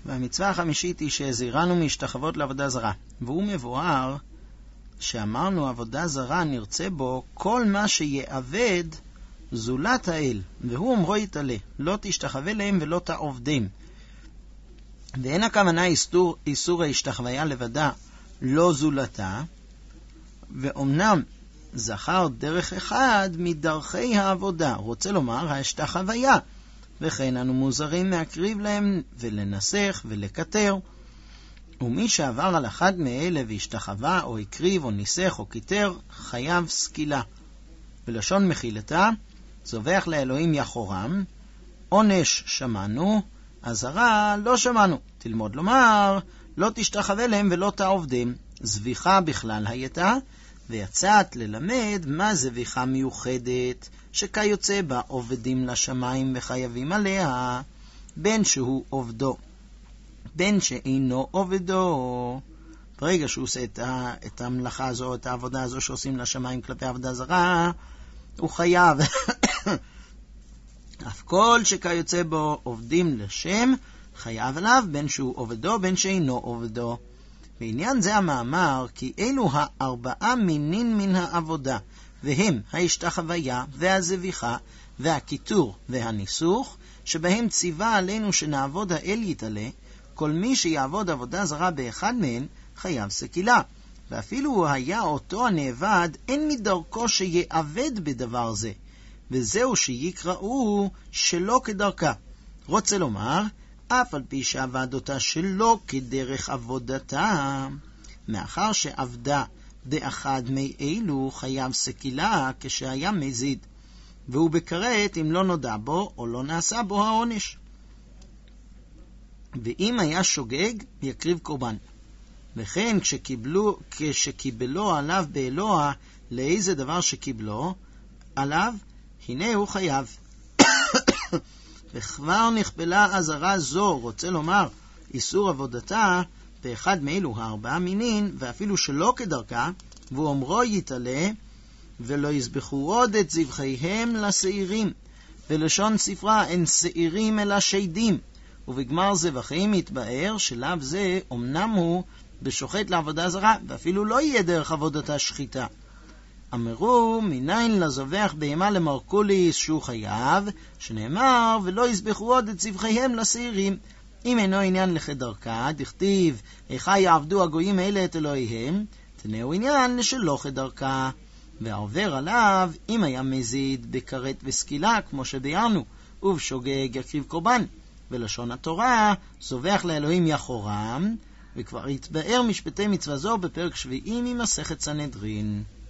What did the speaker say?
והמצווה החמישית היא שהזהירנו מהשתחוות לעבודה זרה. והוא מבואר שאמרנו עבודה זרה נרצה בו כל מה שיעבד זולת האל, והוא אומרו יתעלה, לא תשתחווה להם ולא תעובדם. ואין הכוונה איסור ההשתחוויה לבדה, לא זולתה, ואומנם זכר דרך אחד מדרכי העבודה, רוצה לומר ההשתחוויה, וכן אנו מוזרים להקריב להם ולנסח ולקטר. ומי שעבר על אחד מאלה והשתחווה או הקריב או ניסח או קיטר, חייב סקילה. בלשון מחילתה, זובח לאלוהים יחורם, עונש שמענו, אזהרה לא שמענו. תלמוד לומר, לא תשתחווה להם ולא תעובדם. זביחה בכלל הייתה, ויצאת ללמד מה זביחה מיוחדת, שכיוצא בה עובדים לשמיים וחייבים עליה, בין שהוא עובדו, בין שאינו עובדו. ברגע שהוא עושה את המלאכה הזו, את העבודה הזו שעושים לשמיים כלפי עבודה זרה, הוא חייב. אף כל שכיוצא בו עובדים לשם, חייב עליו בין שהוא עובדו, בין שאינו עובדו. בעניין זה המאמר, כי אלו 4 מינין מן העבודה, והם ההשתחוויה והזביחה והקיטור והניסוך, שבהם ציווה עלינו שנעבוד האל יתעלה. כל מי שיעבוד עבודה זרה באחד מהן חייב סקילה, ואפילו היה אותו הנעבד, אין מדרכו שיעבד בדבר זה, וזהו שיקראו שלא כדרכה. רוצה לומר, אף על פי שעבד אותה שלא כדרך עבודתה, מאחר שעבדה באחד מאלו חייב סקילה כשהיה מזיד, והוא בקראת אם לא נודע בו או לא נעשה בו העונש. ואם היה שוגג יקריב קורבן, וכן כשקיבלו עליו באלוה לאיזה דבר שקיבלו עליו, הנה הוא חייב. וכבר נכפלה אזהרה זו, רוצה לומר איסור עבודתה באחד מאלו 4 מינין, ואפילו שלא כדרכה, והוא אומרו יתעלה, ולא יזבחו עוד את זבחיהם לשעירים, ולשון ספרה אין שעירים אלא שדים. ובגמר זבחים יתבאר שלב זה אמנם הוא בשוחט לעבודה זרה, ואפילו לא יהיה דרך עבודתה שחיטה. אמרו מניין לזובח בהמה למרקוליס שהוא חייב, שנאמר ולא יזבחו עוד את זבחיהם לשעירים. אם אינו עניין לכדרכה, דכתיב איכה יעבדו הגויים האלה את אלוהיהם, תנאו עניין לשלא כדרכה. והעובר עליו, אם היה מזיד בקראת וסקילה כמו שביארנו, ובשוגג יקריב קורבן. ולשון התורה זובח לאלוהים יחורם, וכבר יתבאר משפטי מצווה זו בפרק 7 ממסכת סנהדרין.